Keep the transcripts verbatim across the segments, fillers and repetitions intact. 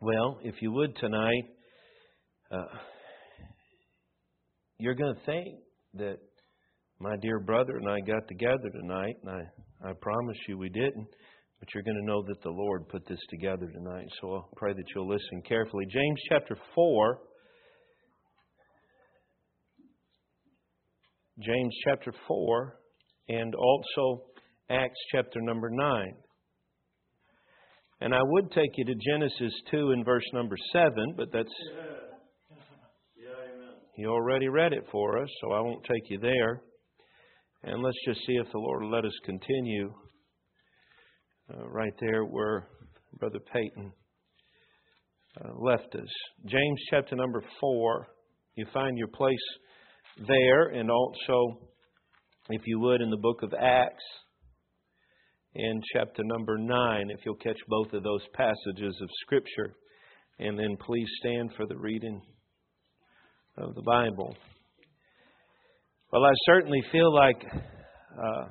Well, if you would tonight, uh, you're going to think that my dear brother and I got together tonight, and I, I promise you we didn't, but you're going to know that the Lord put this together tonight. So I'll pray that you'll listen carefully. James chapter four. James chapter four, and also Acts chapter number nine. And I would take you to Genesis two and verse number seven, but that's... Yeah, amen. He already read it for us, so I won't take you there. And let's just see if the Lord will let us continue uh, right there where Brother Peyton uh, left us. James chapter number four. You find your place there, and also, if you would, in the book of Acts, in chapter number nine, if you'll catch both of those passages of Scripture. And then please stand for the reading of the Bible. Well, I certainly feel like uh,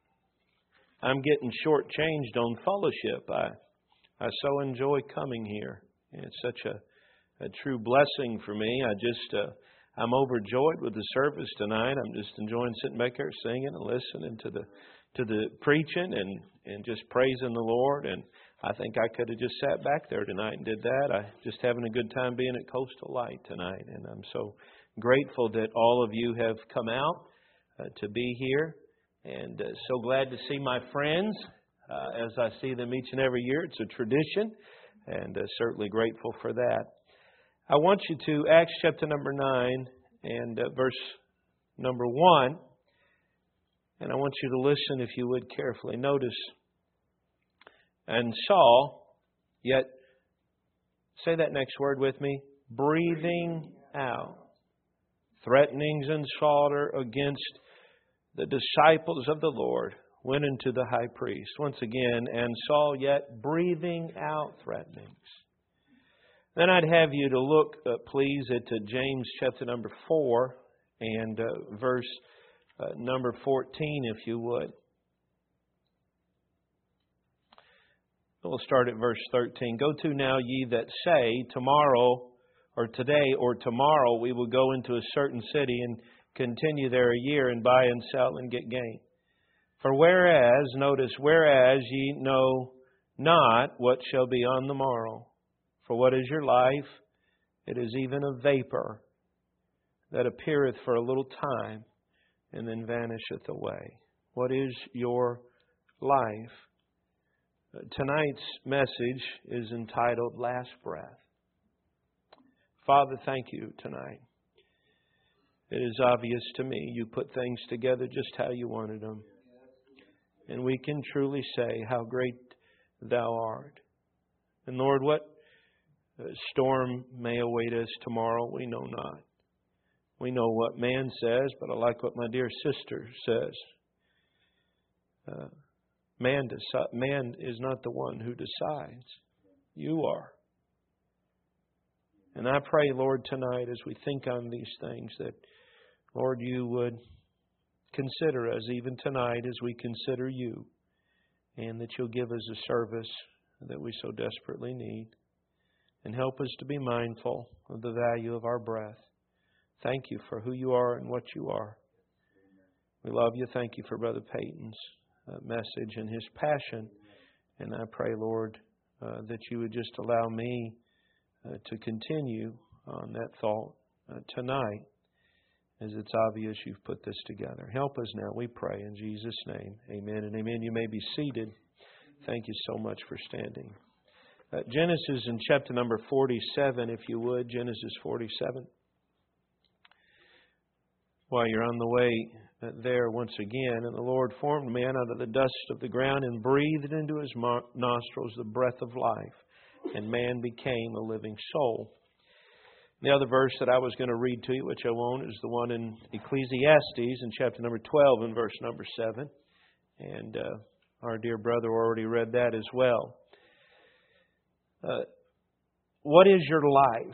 I'm getting shortchanged on fellowship. I I so enjoy coming here. It's such a, a true blessing for me. I just uh, I'm overjoyed with the service tonight. I'm just enjoying sitting back here singing and listening to the to the preaching and, and just praising the Lord. And I think I could have just sat back there tonight and did that. I just having a good time being at Coastal Light tonight. And I'm so grateful that all of you have come out uh, to be here. And uh, so glad to see my friends uh, as I see them each and every year. It's a tradition, and uh, certainly grateful for that. I want you to Acts chapter number nine and uh, verse number one. And I want you to listen, if you would, carefully. Notice, and Saul, yet, say that next word with me, breathing out threatenings and slaughter against the disciples of the Lord, went into the high priest. Once again, and Saul, yet breathing out threatenings. Then I'd have you to look, uh, please, at uh, James chapter number four and uh, verse uh, number fourteen, if you would. We'll start at verse thirteen. Go to now, ye that say, tomorrow or today or tomorrow we will go into a certain city and continue there a year and buy and sell and get gain. For whereas, notice, whereas ye know not what shall be on the morrow. For what is your life? It is even a vapor that appeareth for a little time and then vanisheth away. What is your life? Tonight's message is entitled Last Breath. Father, thank you tonight. It is obvious to me you put things together just how you wanted them. And we can truly say how great Thou art. And Lord, what storm may await us tomorrow, we know not. We know what man says, but I like what my dear sister says. Uh, man, deci- man is not the one who decides. You are. And I pray, Lord, tonight as we think on these things that, Lord, you would consider us even tonight as we consider you, and that you'll give us a service that we so desperately need, and help us to be mindful of the value of our breath. Thank you for who you are and what you are. We love you. Thank you for Brother Peyton's uh, message and his passion. And I pray, Lord, uh, that you would just allow me uh, to continue on that thought uh, tonight, as it's obvious you've put this together. Help us now, we pray, in Jesus' name. Amen and amen. You may be seated. Thank you so much for standing. Uh, Genesis in chapter number forty-seven, if you would. Genesis forty-seven. While you're on the way uh, there once again, and the Lord formed man out of the dust of the ground and breathed into his mo- nostrils the breath of life, and man became a living soul. The other verse that I was going to read to you, which I won't, is the one in Ecclesiastes in chapter number twelve and verse number seven. And uh, our dear brother already read that as well. Uh, what is your life?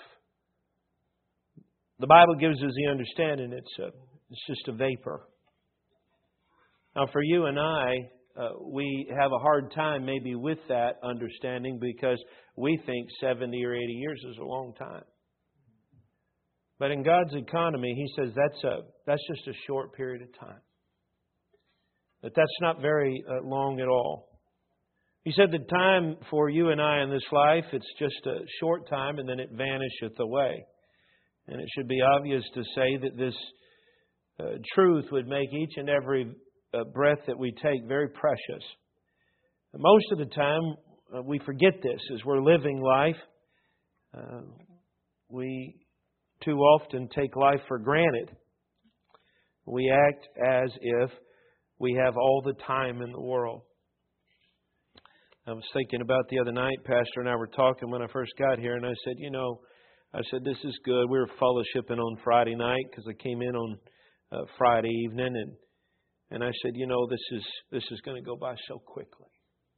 The Bible gives us the understanding it's a, it's just a vapor. Now for you and I, uh, we have a hard time maybe with that understanding because we think seventy or eighty years is a long time. But in God's economy, He says that's a that's just a short period of time. That that's not very uh, long at all. He said the time for you and I in this life, it's just a short time and then it vanisheth away. And it should be obvious to say that this uh, truth would make each and every uh, breath that we take very precious. Most of the time, uh, we forget this as we're living life. Uh, we too often take life for granted. We act as if we have all the time in the world. I was thinking about the other night, Pastor and I were talking when I first got here, and I said, you know, I said, this is good. We were fellowshipping on Friday night because I came in on uh, Friday evening, and and I said, you know, this is this is going to go by so quickly.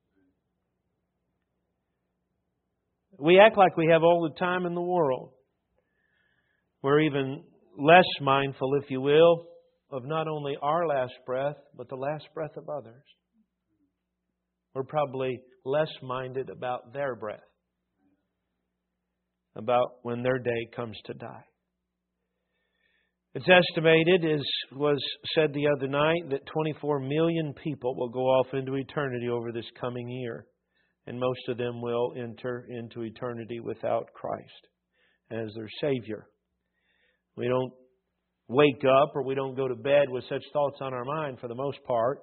We act like we have all the time in the world. We're even less mindful, if you will, of not only our last breath, but the last breath of others. We're probably less minded about their breath, about when their day comes to die. It's estimated, as was said the other night, that twenty-four million people will go off into eternity over this coming year. And most of them will enter into eternity without Christ as their Savior. We don't wake up or we don't go to bed with such thoughts on our mind for the most part.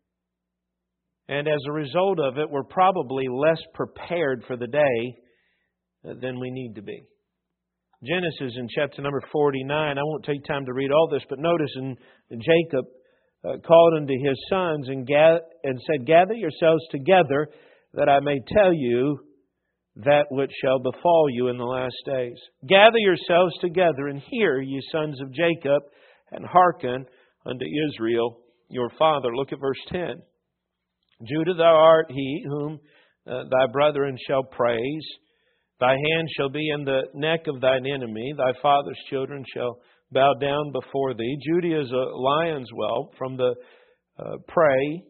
And as a result of it, we're probably less prepared for the day than we need to be. Genesis in chapter number forty-nine, I won't take time to read all this, but notice in, in Jacob uh, called unto his sons and, ga- and said, gather yourselves together that I may tell you that which shall befall you in the last days. Gather yourselves together and hear, ye sons of Jacob, and hearken unto Israel your father. Look at verse ten. Judah, thou art he whom uh, thy brethren shall praise. Thy hand shall be in the neck of thine enemy. Thy father's children shall bow down before thee. Judah is a lion's whelp from the uh, prey.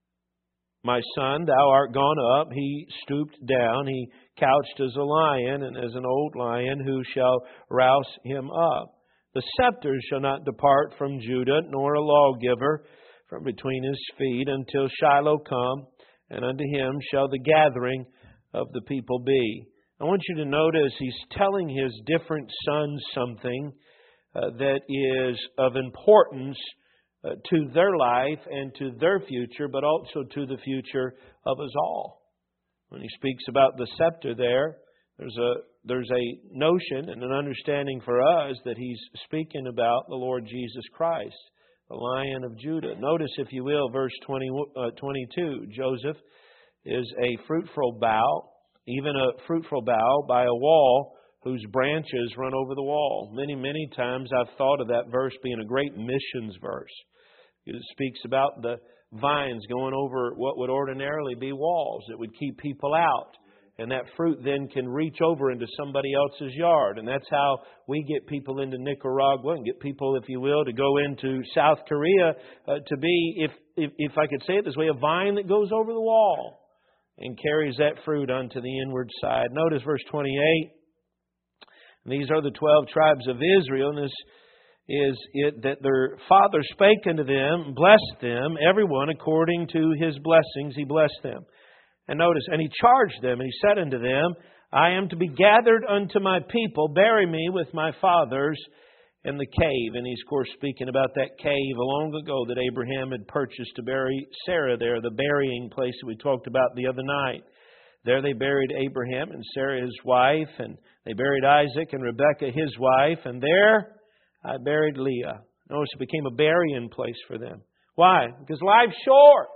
My son, thou art gone up. He stooped down. He couched as a lion, and as an old lion, who shall rouse him up? The scepter shall not depart from Judah, nor a lawgiver from between his feet, until Shiloh come, and unto him shall the gathering of the people be. I want you to notice he's telling his different sons something uh, that is of importance uh, to their life and to their future, but also to the future of us all. When he speaks about the scepter there, there's a there's a notion and an understanding for us that he's speaking about the Lord Jesus Christ, the Lion of Judah. Notice, if you will, verse twenty, uh, twenty-two. Joseph is a fruitful bough, even a fruitful bough by a wall whose branches run over the wall. Many, many times I've thought of that verse being a great missions verse. It speaks about the vines going over what would ordinarily be walls that would keep people out. And that fruit then can reach over into somebody else's yard. And that's how we get people into Nicaragua and get people, if you will, to go into South Korea uh, to be, if, if if I could say it this way, a vine that goes over the wall and carries that fruit unto the inward side. Notice verse twenty-eight. These are the twelve tribes of Israel, and this is it that their father spake unto them, blessed them, everyone according to his blessings he blessed them. And notice, and he charged them, and he said unto them, I am to be gathered unto my people, bury me with my fathers in the cave. And he's, of course, speaking about that cave long ago that Abraham had purchased to bury Sarah there, the burying place that we talked about the other night. There they buried Abraham and Sarah his wife, and they buried Isaac and Rebekah his wife, and there I buried Leah. Notice it became a burying place for them. Why? Because life's short.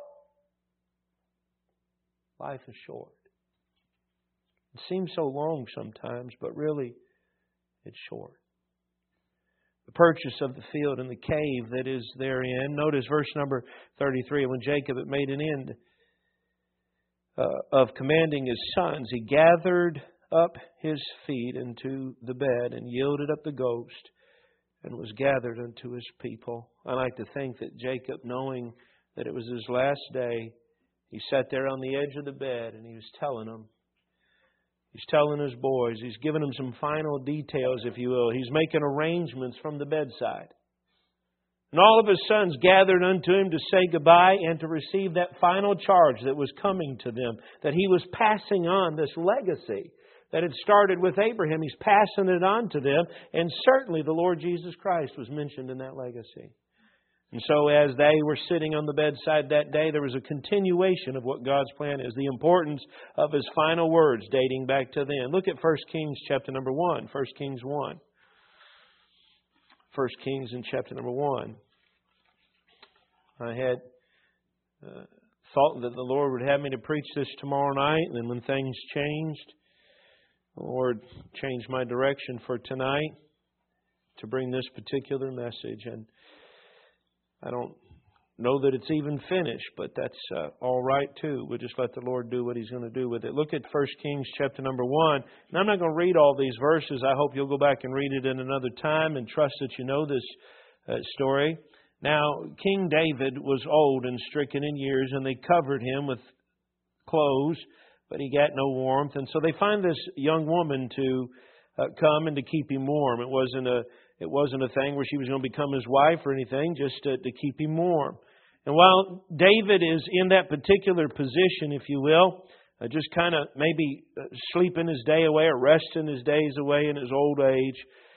Life is short. It seems so long sometimes, but really it's short. The purchase of the field and the cave that is therein. Notice verse number thirty-three. When Jacob had made an end uh, of commanding his sons, he gathered up his feet into the bed and yielded up the ghost and was gathered unto his people. I like to think that Jacob, knowing that it was his last day, He sat there on the edge of the bed and he was telling them. He's telling his boys. He's giving them some final details, if you will. He's making arrangements from the bedside. And all of his sons gathered unto him to say goodbye and to receive that final charge that was coming to them. That he was passing on this legacy that had started with Abraham. He's passing it on to them. And certainly the Lord Jesus Christ was mentioned in that legacy. And so as they were sitting on the bedside that day, there was a continuation of what God's plan is. The importance of His final words dating back to then. Look at First Kings chapter number one. First Kings one. First Kings in chapter number one. I had uh, thought that the Lord would have me to preach this tomorrow night. And then when things changed, the Lord changed my direction for tonight to bring this particular message. And I don't know that it's even finished, but that's uh, all right too. We'll just let the Lord do what He's going to do with it. Look at First Kings chapter number one. And I'm not going to read all these verses. I hope you'll go back and read it in another time and trust that you know this uh, story. Now, King David was old and stricken in years, and they covered him with clothes, but he got no warmth. And so they find this young woman to uh, come and to keep him warm. It wasn't a It wasn't a thing where she was going to become his wife or anything, just to, to keep him warm. And while David is in that particular position, if you will, uh, just kind of maybe sleeping his day away or resting his days away in his old age,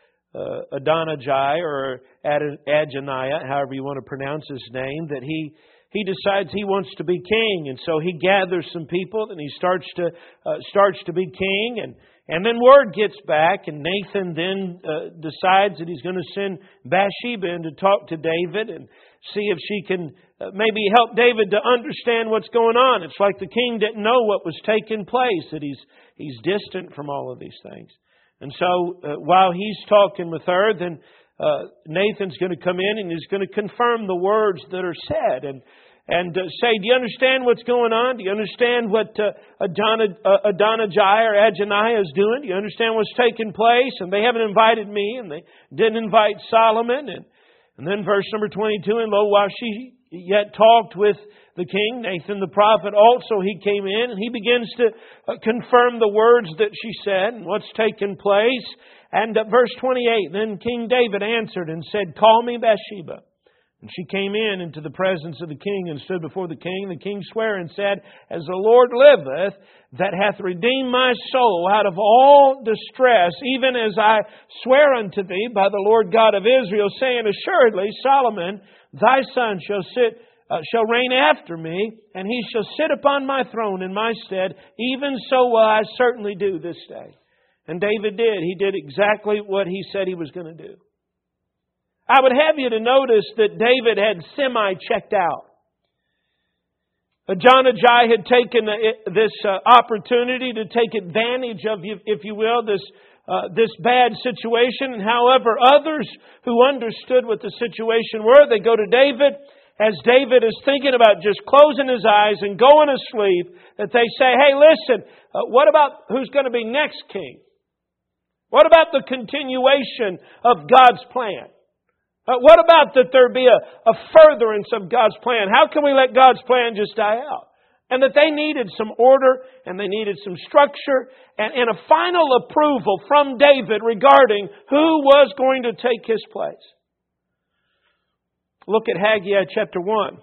uh, Adonijah or Ad- Adoniah, however you want to pronounce his name, that he he decides he wants to be king. And so he gathers some people and he starts to uh, starts to be king. And And then word gets back, and Nathan then uh, decides that he's going to send Bathsheba in to talk to David and see if she can uh, maybe help David to understand what's going on. It's like the king didn't know what was taking place, that he's he's distant from all of these things. And so uh, while he's talking with her, then uh, Nathan's going to come in and he's going to confirm the words that are said. And And uh, say, do you understand what's going on? Do you understand what uh, Adonijah, uh, Adonijah or Adoniah is doing? Do you understand what's taking place? And they haven't invited me, and they didn't invite Solomon. And, and then verse number twenty-two, and lo, while she yet talked with the king, Nathan the prophet also, he came in, and he begins to uh, confirm the words that she said and what's taken place. And uh, verse twenty-eight, then King David answered and said, call me Bathsheba. And she came in into the presence of the king and stood before the king. The king sware and said, as the Lord liveth, that hath redeemed my soul out of all distress, even as I swear unto thee by the Lord God of Israel, saying, assuredly, Solomon, thy son shall sit, uh, shall reign after me, and he shall sit upon my throne in my stead. Even so will I certainly do this day. And David did. He did exactly what he said he was going to do. I would have you to notice that David had semi-checked out. Adonijah had taken this opportunity to take advantage of, if you will, this uh, this bad situation. And however, others who understood what the situation were, they go to David as David is thinking about just closing his eyes and going to sleep, that they say, hey, listen, uh, what about who's going to be next king? What about the continuation of God's plan? Uh, what about that there be a, a furtherance of God's plan? How can we let God's plan just die out? And that they needed some order and they needed some structure and, and a final approval from David regarding who was going to take his place. Look at Haggai chapter one.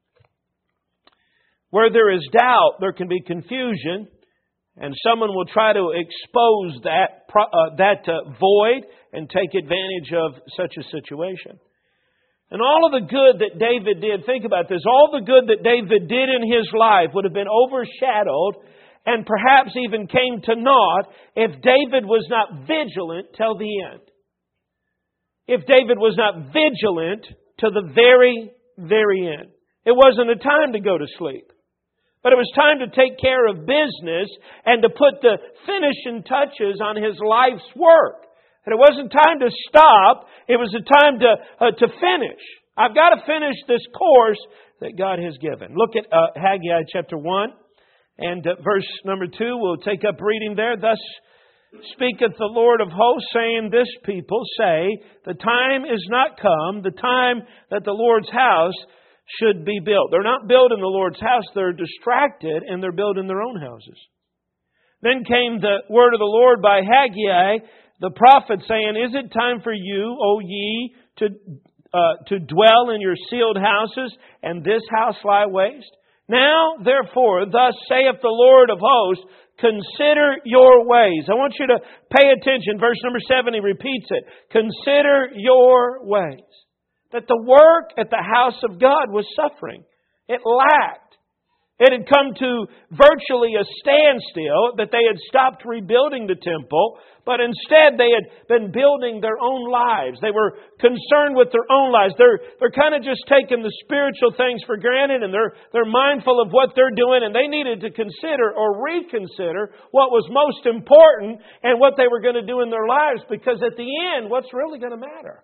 Where there is doubt, there can be confusion. And someone will try to expose that uh, that uh, void and take advantage of such a situation. And all of the good that David did, think about this, all the good that David did in his life would have been overshadowed and perhaps even came to naught if David was not vigilant till the end. If David was not vigilant to the very, very end. It wasn't a time to go to sleep. But it was time to take care of business and to put the finishing touches on his life's work. And it wasn't time to stop. It was a time to uh, to finish. I've got to finish this course that God has given. Look at uh, Haggai chapter one and uh, verse number two. We'll take up reading there. Thus speaketh the Lord of hosts, saying, this people say, the time is not come, the time that the Lord's house should be built. They're not building the Lord's house. They're distracted and they're building their own houses. Then came the word of the Lord by Haggai, the prophet, saying, Is it time for you, O ye, to uh, to dwell in your sealed houses, and this house lie waste? Now, therefore, thus saith the Lord of hosts, consider your ways. I want you to pay attention. Verse number seven, he repeats it. Consider your ways. That the work at the house of God was suffering. It lacked. It had come to virtually a standstill, that they had stopped rebuilding the temple, but instead they had been building their own lives. They were concerned with their own lives. They're, they're kind of just taking the spiritual things for granted, and they're, they're mindful of what they're doing, and they needed to consider or reconsider what was most important and what they were going to do in their lives, because at the end, what's really going to matter?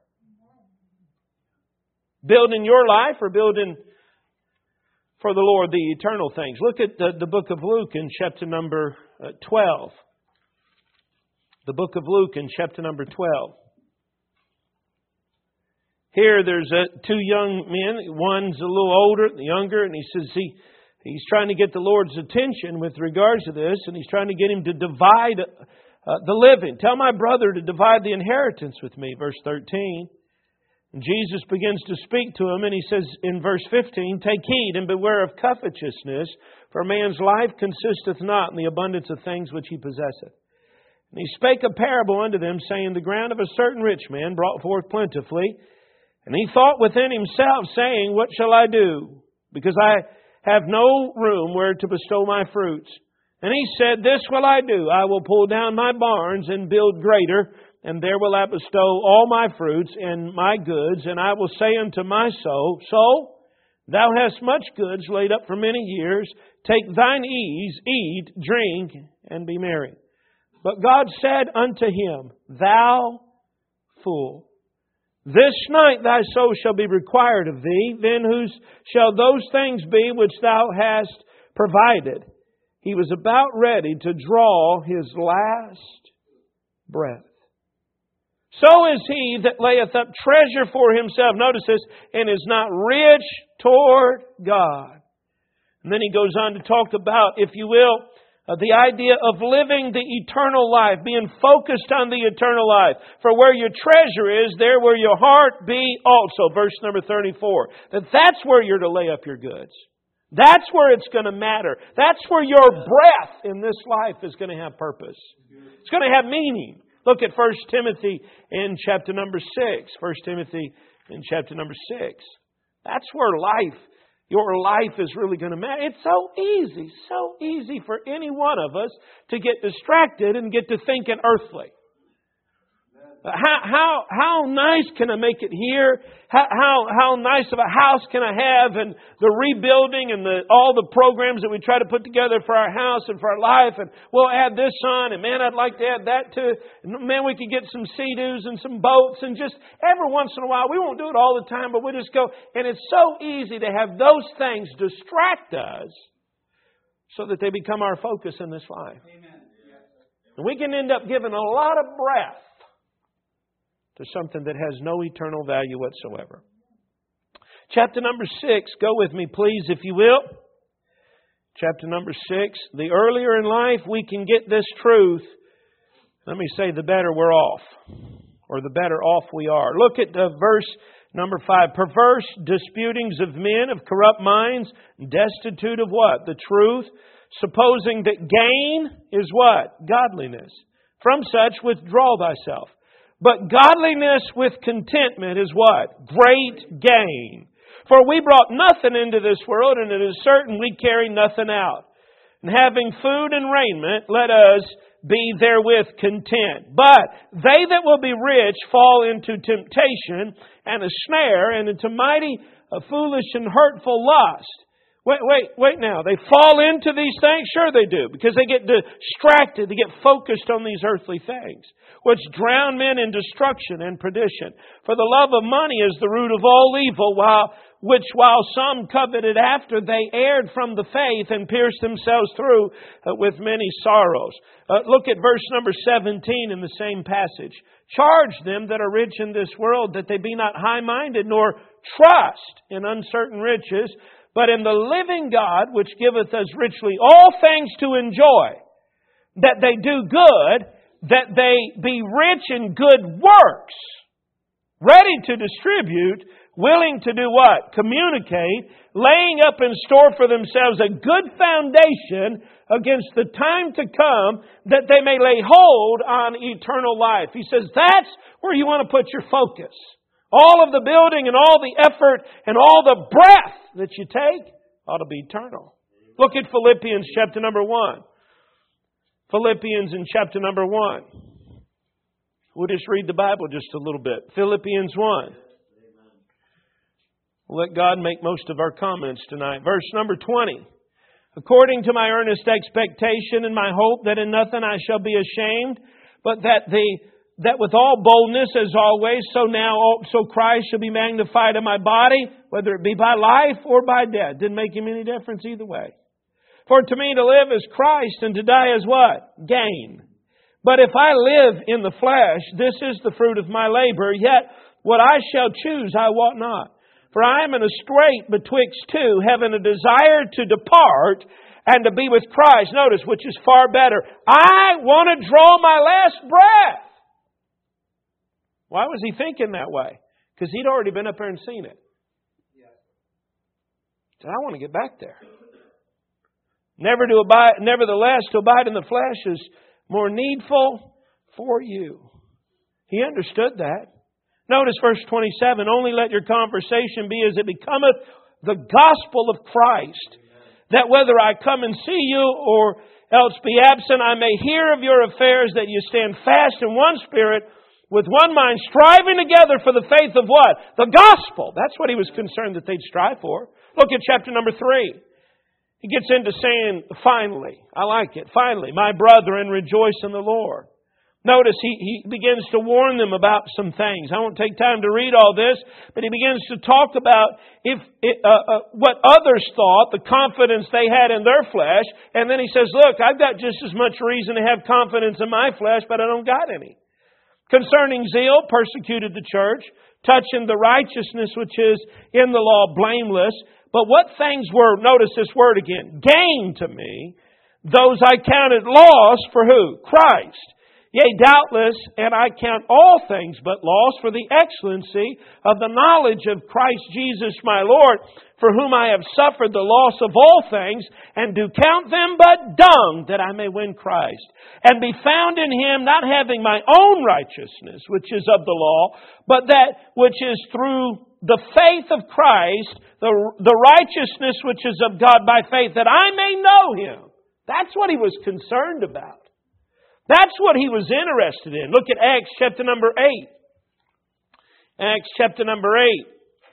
Building your life or building for the Lord the eternal things. Look at the, the book of Luke in chapter number uh, twelve. The book of Luke in chapter number twelve. Here there's uh, two young men. One's a little older, the younger, and he says he he's trying to get the Lord's attention with regards to this, and he's trying to get him to divide uh, the living. Tell my brother to divide the inheritance with me, verse thirteen. And Jesus begins to speak to him, and he says in verse fifteen, Take heed and beware of covetousness, for a man's life consisteth not in the abundance of things which he possesseth. And he spake a parable unto them, saying, The ground of a certain rich man brought forth plentifully. And he thought within himself, saying, What shall I do? Because I have no room where to bestow my fruits. And he said, This will I do. I will pull down my barns and build greater, and there will I bestow all my fruits and my goods, and I will say unto my soul, Soul, thou hast much goods laid up for many years. Take thine ease, eat, drink, and be merry. But God said unto him, Thou fool, this night thy soul shall be required of thee. Then whose shall those things be which thou hast provided? He was about ready to draw his last breath. So is he that layeth up treasure for himself, notice this, and is not rich toward God. And then he goes on to talk about, if you will, uh, the idea of living the eternal life, being focused on the eternal life. For where your treasure is, there will your heart be also. Verse number thirty-four. That that's where you're to lay up your goods. That's where it's going to matter. That's where your breath in this life is going to have purpose. It's going to have meaning. Look at First Timothy in chapter number six. First Timothy in chapter number six. That's where life, your life is really going to matter. It's so easy, so easy for any one of us to get distracted and get to thinking earthly. How how how nice can I make it here? How how how nice of a house can I have? And the rebuilding and the all the programs that we try to put together for our house and for our life, and we'll add this on, and man, I'd like to add that too. And man, we could get some sea-doos and some boats, and just every once in a while, we won't do it all the time, but we just go. And it's so easy to have those things distract us, so that they become our focus in this life. Amen. And we can end up giving a lot of breath to something that has no eternal value whatsoever. Chapter number six, go with me please, if you will. Chapter number six, the earlier in life we can get this truth, let me say the better we're off, or the better off we are. Look at uh, verse number five. Perverse disputings of men of corrupt minds, destitute of what? The truth, supposing that gain is what? Godliness. From such withdraw thyself. But godliness with contentment is what? Great gain. For we brought nothing into this world, and it is certain we carry nothing out. And having food and raiment, let us be therewith content. But they that will be rich fall into temptation and a snare, and into mighty, uh, foolish, and hurtful lust. Wait, wait, wait now. They fall into these things? Sure they do. Because they get distracted. They get focused on these earthly things, which drown men in destruction and perdition. For the love of money is the root of all evil, while which while some coveted after, they erred from the faith and pierced themselves through uh, with many sorrows. Uh, look at verse number seventeen in the same passage. Charge them that are rich in this world that they be not high-minded, nor trust in uncertain riches, but in the living God, which giveth us richly all things to enjoy, that they do good, that they be rich in good works, ready to distribute, willing to do what? Communicate, laying up in store for themselves a good foundation against the time to come, that they may lay hold on eternal life. He says that's where you want to put your focus. All of the building and all the effort and all the breath that you take ought to be eternal. Look at Philippians chapter number one. Philippians in chapter number one. We'll just read the Bible just a little bit. Philippians one. We'll let God make most of our comments tonight. Verse number twenty. According to my earnest expectation and my hope that in nothing I shall be ashamed, but that the that with all boldness as always, so now also Christ shall be magnified in my body, whether it be by life or by death. Didn't make him any difference either way. For to me to live is Christ, and to die is what? Gain. But if I live in the flesh, this is the fruit of my labor, yet what I shall choose I wot not. For I am in a strait betwixt two, having a desire to depart and to be with Christ. Notice, which is far better. I want to draw my last breath. Why was he thinking that way? Because he'd already been up there and seen it. He said, I want to get back there. Never to abide, nevertheless, to abide in the flesh is more needful for you. He understood that. Notice verse twenty-seven, only let your conversation be as it becometh the gospel of Christ, that whether I come and see you or else be absent, I may hear of your affairs, that you stand fast in one spirit, with one mind, striving together for the faith of what? The gospel. That's what he was concerned that they'd strive for. Look at chapter number three. He gets into saying, finally, I like it, finally, my brethren, rejoice in the Lord. Notice he, he begins to warn them about some things. I won't take time to read all this, but he begins to talk about if it, uh, uh, what others thought, the confidence they had in their flesh. And then he says, look, I've got just as much reason to have confidence in my flesh, but I don't got any. Concerning zeal, persecuted the church. Touching the righteousness which is in the law, blameless. But what things were, notice this word again, gain to me, those I counted loss for who? Christ. Yea, doubtless, and I count all things but loss for the excellency of the knowledge of Christ Jesus my Lord, for whom I have suffered the loss of all things, and do count them but dung, that I may win Christ, and be found in Him, not having my own righteousness, which is of the law, but that which is through the faith of Christ, the, the righteousness which is of God by faith, that I may know Him. That's what he was concerned about. That's what he was interested in. Look at Acts chapter number eight. Acts chapter number eight.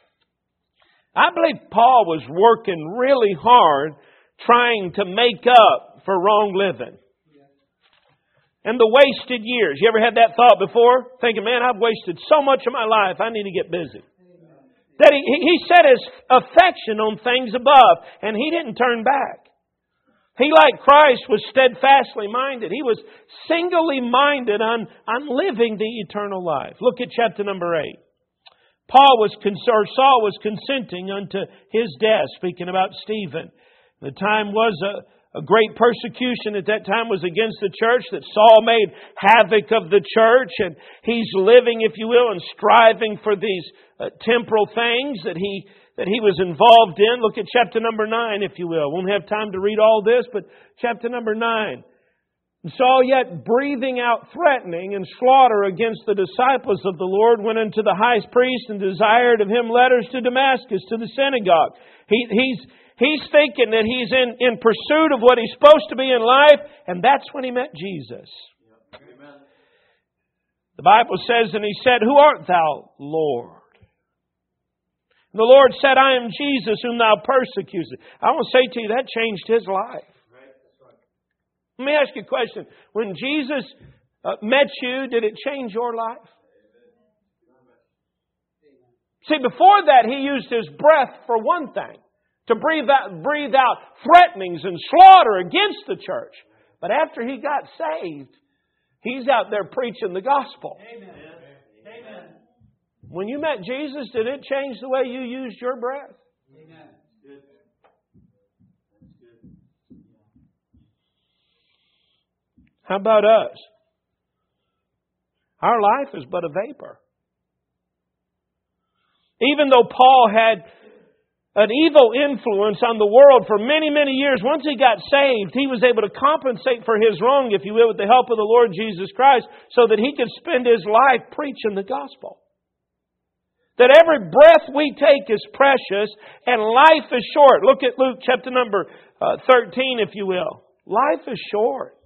I believe Paul was working really hard trying to make up for wrong living. And the wasted years. You ever had that thought before? Thinking, man, I've wasted so much of my life, I need to get busy. That he, he set his affection on things above, and he didn't turn back. He, like Christ, was steadfastly minded. He was singly minded on, on living the eternal life. Look at chapter number eight. Paul was, or Saul was consenting unto his death, speaking about Stephen. The time was a, a great persecution at that time was against the church, that Saul made havoc of the church, and he's living, if you will, and striving for these uh, temporal things that he that he was involved in. Look at chapter number nine, if you will. Won't have time to read all this, but chapter number nine. And Saul, yet breathing out threatening and slaughter against the disciples of the Lord, went unto the high priest and desired of him letters to Damascus, to the synagogue. He, he's, he's thinking that he's in, in pursuit of what he's supposed to be in life, and that's when he met Jesus. Amen. The Bible says, and he said, Who art thou, Lord? The Lord said, I am Jesus whom thou persecutest. I want to say to you, that changed his life. Let me ask you a question. When Jesus uh, met you, did it change your life? See, before that, he used his breath for one thing. To breathe out, breathe out threatenings and slaughter against the church. But after he got saved, he's out there preaching the gospel. Amen. Amen. When you met Jesus, did it change the way you used your breath? Amen. Good. Good. How about us? Our life is but a vapor. Even though Paul had an evil influence on the world for many, many years, once he got saved, he was able to compensate for his wrong, if you will, with the help of the Lord Jesus Christ, so that he could spend his life preaching the gospel. That every breath we take is precious and life is short. Look at Luke chapter number uh, thirteen, if you will. Life is short.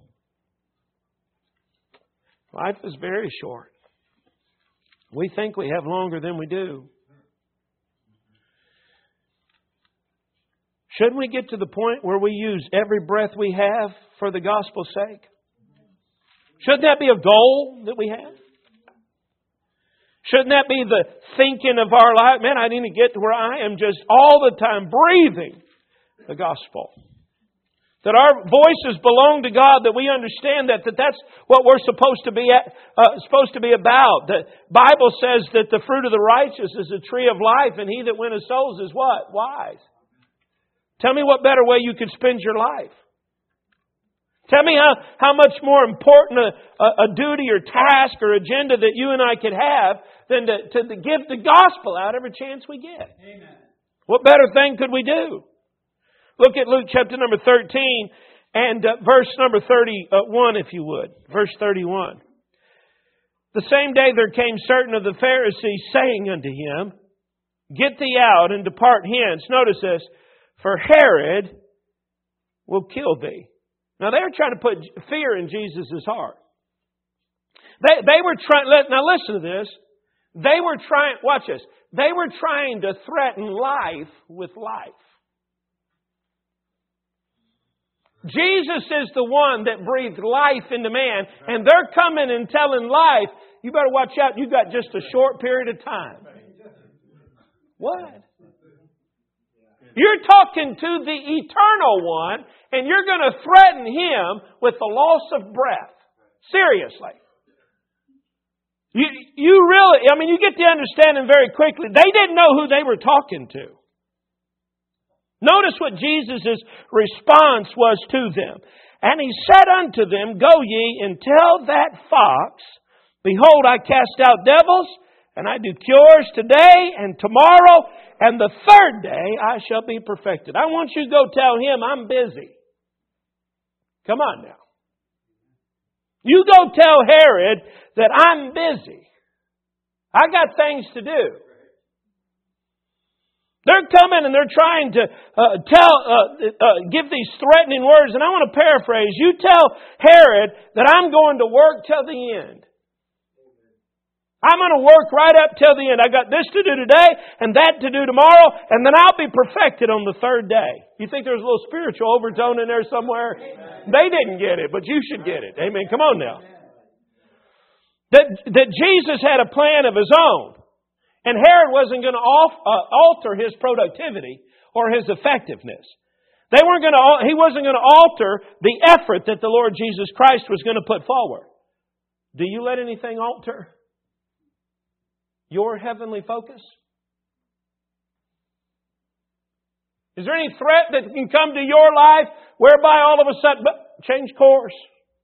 Life is very short. We think we have longer than we do. Shouldn't we get to the point where we use every breath we have for the gospel's sake? Shouldn't that be a goal that we have? Shouldn't that be the thinking of our life? Man, I need to get to where I am just all the time breathing the gospel. That our voices belong to God, that we understand that, that that's what we're supposed to be at, uh, supposed to be about. The Bible says that the fruit of the righteous is a tree of life, and he that winneth souls is what? Wise. Tell me what better way you could spend your life. Tell me how, how much more important a, a, a duty or task or agenda that you and I could have than to, to, to give the gospel out every chance we get. Amen. What better thing could we do? Look at Luke chapter number thirteen and uh, verse number thirty-one, if you would. Verse thirty-one. The same day there came certain of the Pharisees, saying unto him, Get thee out and depart hence. Notice this. For Herod will kill thee. Now they were trying to put fear in Jesus' heart. They, they were trying, now listen to this. They were trying, watch this. They were trying to threaten life with life. Jesus is the one that breathed life into man, and they're coming and telling life, you better watch out, you've got just a short period of time. What? You're talking to the eternal one, and you're going to threaten him with the loss of breath. Seriously. You, you really, I mean, you get the understanding very quickly. They didn't know who they were talking to. Notice what Jesus' response was to them. And he said unto them, Go ye and tell that fox, Behold, I cast out devils, and I do cures today and tomorrow, and the third day I shall be perfected. I want you to go tell him I'm busy. Come on now. You go tell Herod that I'm busy. I got things to do. They're coming and they're trying to uh, tell, uh, uh, give these threatening words. And I want to paraphrase. You tell Herod that I'm going to work till the end. I'm going to work right up till the end. I got this to do today and that to do tomorrow, and then I'll be perfected on the third day. You think there's a little spiritual overtone in there somewhere? Amen. They didn't get it, but you should get it. Amen. Come on now. That, that Jesus had a plan of his own. And Herod wasn't going to off, uh, alter his productivity or his effectiveness. They weren't going to. He wasn't going to alter the effort that the Lord Jesus Christ was going to put forward. Do you let anything alter your heavenly focus? Is there any threat that can come to your life whereby all of a sudden, change course?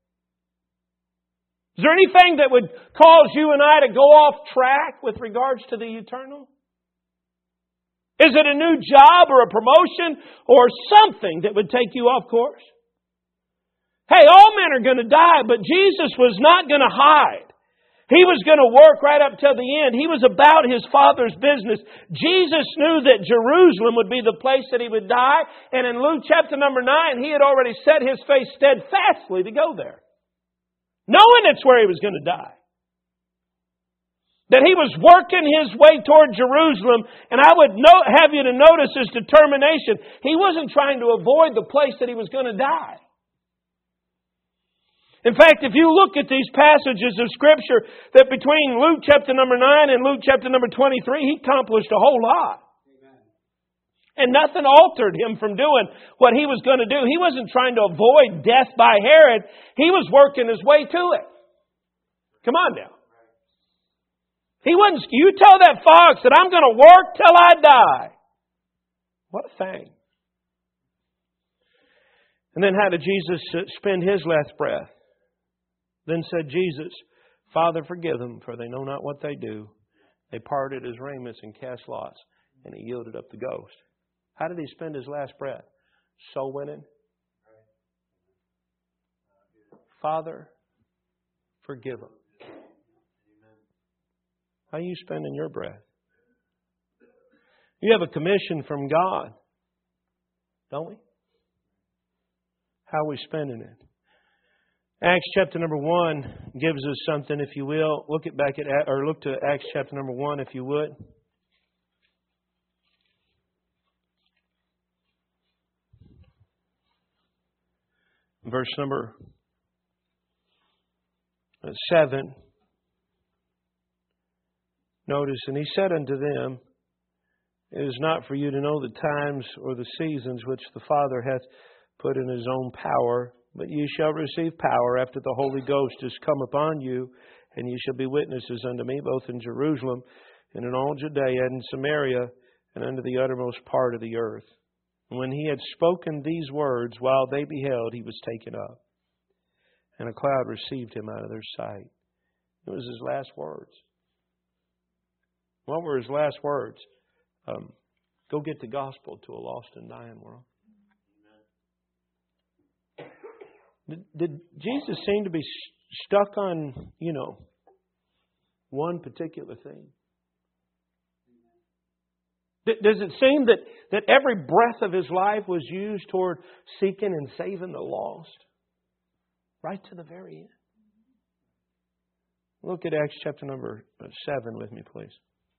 Is there anything that would cause you and I to go off track with regards to the eternal? Is it a new job or a promotion or something that would take you off course? Hey, all men are going to die, but Jesus was not going to hide. He was going to work right up till the end. He was about His Father's business. Jesus knew that Jerusalem would be the place that He would die. And in Luke chapter number nine, He had already set His face steadfastly to go there, knowing it's where He was going to die. That He was working His way toward Jerusalem. And I would no- have you to notice His determination. He wasn't trying to avoid the place that He was going to die. In fact, if you look at these passages of Scripture, that between Luke chapter number nine and Luke chapter number twenty-three, He accomplished a whole lot. Amen. And nothing altered Him from doing what He was going to do. He wasn't trying to avoid death by Herod. He was working His way to it. Come on now. He wasn't, you tell that fox that I'm going to work till I die. What a thing. And then how did Jesus spend His last breath? Then said Jesus, Father, forgive them, for they know not what they do. They parted His raiments and cast lots, and He yielded up the ghost. How did He spend His last breath? Soul winning. Father, forgive them. How are you spending your breath? You have a commission from God, don't we? How are we spending it? Acts chapter number one gives us something, if you will. Look at back at or look to Acts chapter number one, if you would. Verse number seven. Notice, and He said unto them, It is not for you to know the times or the seasons which the Father hath put in His own power, but ye shall receive power after the Holy Ghost is come upon you, and ye shall be witnesses unto me both in Jerusalem and in all Judea and Samaria and unto the uttermost part of the earth. And when He had spoken these words, while they beheld, He was taken up, and a cloud received Him out of their sight. It was His last words. What were His last words? Um, go get the gospel to a lost and dying world. Did, did Jesus seem to be stuck on, you know, one particular thing? Does it seem that, that every breath of His life was used toward seeking and saving the lost? Right to the very end. Look at Acts chapter number seven with me, please.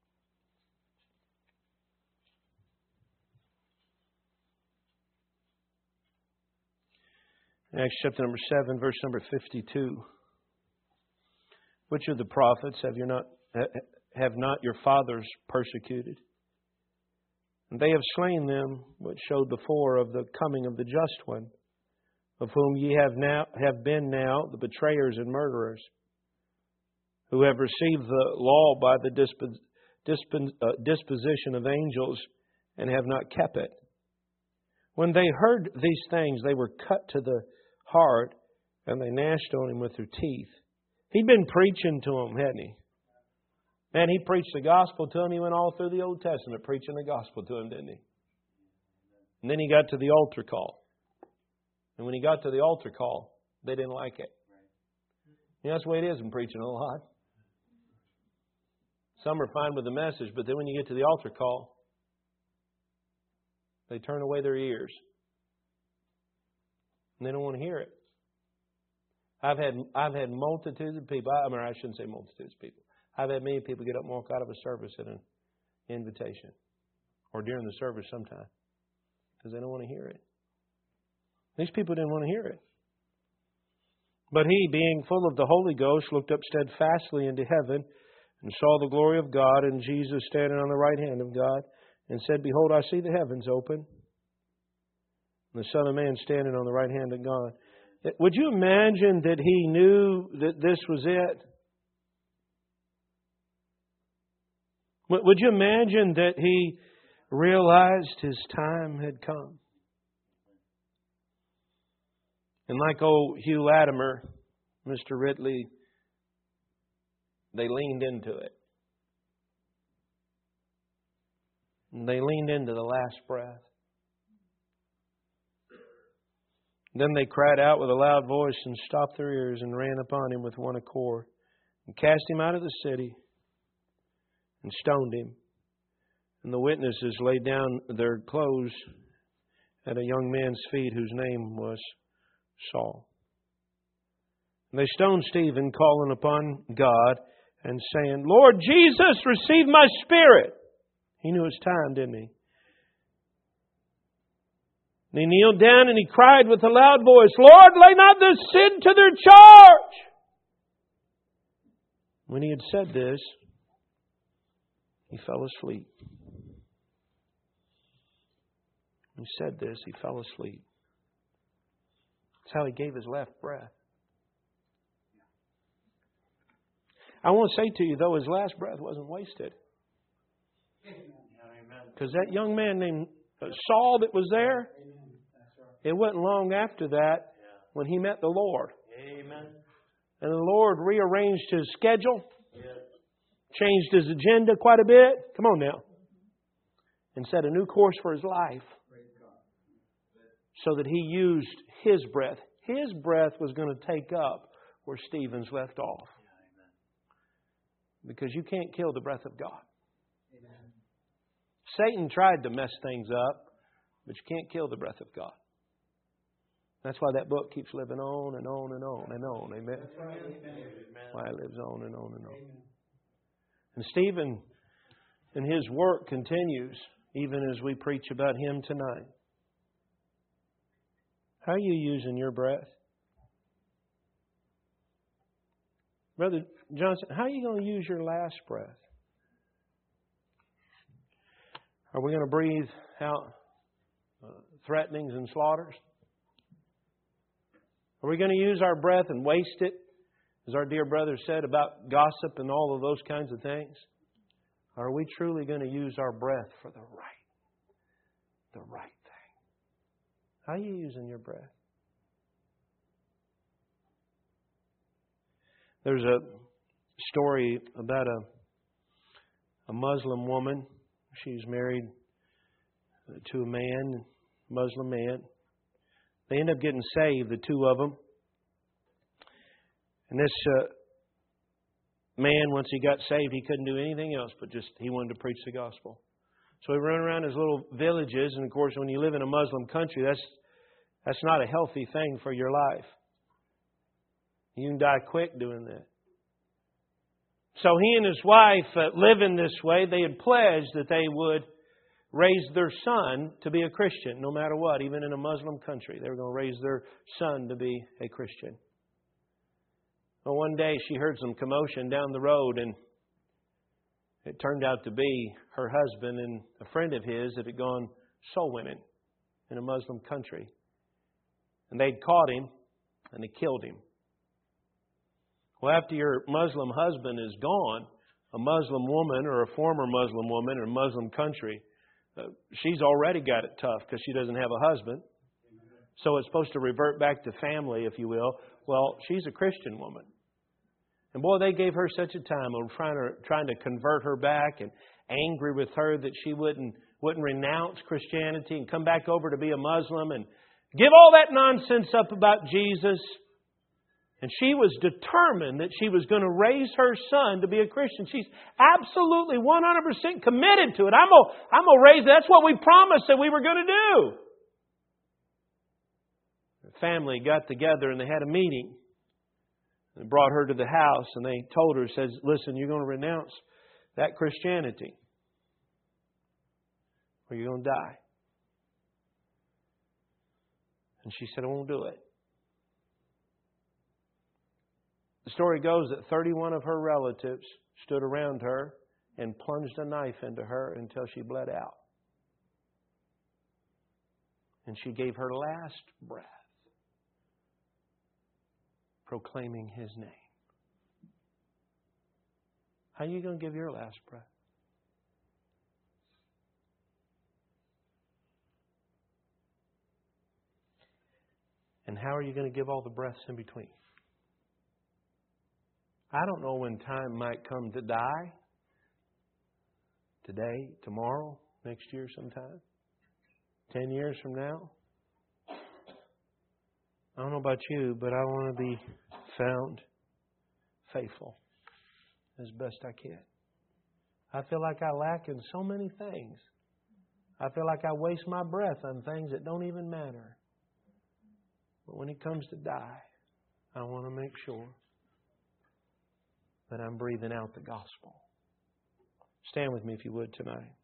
Acts chapter number seven, verse number fifty-two. Which of the prophets have you not have not your fathers persecuted? And they have slain them which showed before of the coming of the just one, of whom ye have now have been now the betrayers and murderers, who have received the law by the disp- disp- uh, disposition of angels, and have not kept it. When they heard these things, they were cut to the heart, and they gnashed on Him with their teeth. He'd been preaching to them, hadn't he? Man, He preached the gospel to them. He went all through the Old Testament preaching the gospel to them, didn't He? And then He got to the altar call. And when He got to the altar call, they didn't like it. You know, that's the way it is in preaching a lot. Some are fine with the message, but then when you get to the altar call, they turn away their ears. And they don't want to hear it. I've had I've had multitudes of people, I mean, I shouldn't say multitudes of people. I've had many people get up and walk out of a service at an invitation. Or during the service sometime. Because they don't want to hear it. These people didn't want to hear it. But he, being full of the Holy Ghost, looked up steadfastly into heaven and saw the glory of God and Jesus standing on the right hand of God, and said, Behold, I see the heavens open, and the Son of Man standing on the right hand of God. Would you imagine that he knew that this was it? Would you imagine that he realized his time had come? And like old Hugh Latimer, Mister Ridley, they leaned into it. And they leaned into the last breath. Then they cried out with a loud voice and stopped their ears and ran upon him with one accord and cast him out of the city and stoned him. And the witnesses laid down their clothes at a young man's feet whose name was Saul. And they stoned Stephen, calling upon God and saying, Lord Jesus, receive my spirit. He knew his time, didn't he? And he kneeled down and he cried with a loud voice, Lord, lay not this sin to their charge. When he had said this, he fell asleep. When he said this, he fell asleep. That's how he gave his last breath. I want to say to you, though, his last breath wasn't wasted. Because that young man named Saul that was there, it wasn't long after that when he met the Lord. Amen. And the Lord rearranged his schedule, changed his agenda quite a bit. Come on now. And set a new course for his life so that he used his breath. His breath was going to take up where Stephen's left off. Because you can't kill the breath of God. Amen. Satan tried to mess things up, but you can't kill the breath of God. That's why that book keeps living on and on and on and on. Amen. That's why it lives on and on and on. And Stephen and his work continues even as we preach about him tonight. How are you using your breath? Brother Johnson, how are you going to use your last breath? Are we going to breathe out uh, threatenings and slaughters? Are we going to use our breath and waste it, as our dear brother said, about gossip and all of those kinds of things? Or are we truly going to use our breath for the right, the right thing? How are you using your breath? There's a story about a, a Muslim woman. She's married to a man, Muslim man. They end up getting saved, the two of them. And this uh, man, once he got saved, he couldn't do anything else but just, he wanted to preach the gospel. So he ran around his little villages. And of course, when you live in a Muslim country, that's that's not a healthy thing for your life. You can die quick doing that. So he and his wife, uh, living this way, they had pledged that they would raise their son to be a Christian, no matter what, even in a Muslim country. They were going to raise their son to be a Christian. Well, one day she heard some commotion down the road, and it turned out to be her husband and a friend of his that had gone soul winning in a Muslim country. And they'd caught him, and they killed him. Well, after your Muslim husband is gone, a Muslim woman or a former Muslim woman in a Muslim country, uh, she's already got it tough because she doesn't have a husband. So it's supposed to revert back to family, if you will. Well, she's a Christian woman. And boy, they gave her such a time of trying to, trying to convert her back and angry with her that she wouldn't, wouldn't renounce Christianity and come back over to be a Muslim and give all that nonsense up about Jesus. And she was determined that she was going to raise her son to be a Christian. She's absolutely one hundred percent committed to it. I'm going to, I'm going to raise it. That's what we promised that we were going to do. The family got together and they had a meeting. They brought her to the house and they told her, says, listen, you're going to renounce that Christianity or you're going to die. And she said, I won't do it. The story goes that thirty-one of her relatives stood around her and plunged a knife into her until she bled out. And she gave her last breath, proclaiming His name. How are you going to give your last breath? And how are you going to give all the breaths in between? I don't know when time might come to die. Today, tomorrow, next year sometime. Ten years from now. I don't know about you, but I want to be found faithful as best I can. I feel like I lack in so many things. I feel like I waste my breath on things that don't even matter. But when it comes to die, I want to make sure that I'm breathing out the gospel. Stand with me if you would tonight.